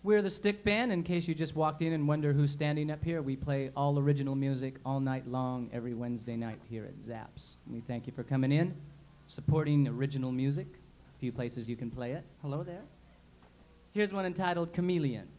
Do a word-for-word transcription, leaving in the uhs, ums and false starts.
We're the Stick Band. In case you just walked in and wonder who's standing up here, we play all original music all night long every Wednesday night here at Zaps. And we thank you for coming in, supporting original music. A few places you can play it. Hello there. Here's one entitled Chameleon.